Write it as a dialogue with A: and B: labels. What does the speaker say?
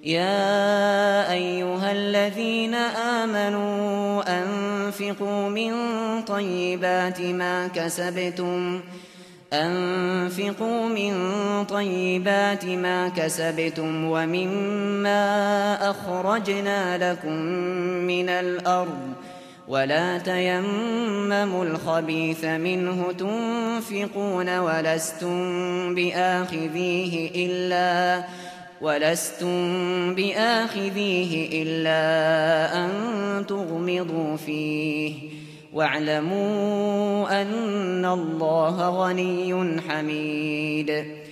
A: يا أيها الذين آمنوا أنفقوا من طيبات ما كسبتم ومما أخرجنا لكم من الأرض ولا تيمموا الخبيث منه تنفقون ولستم بآخذيه إلا أن تغمضوا فيه واعلموا أن الله غني حميد.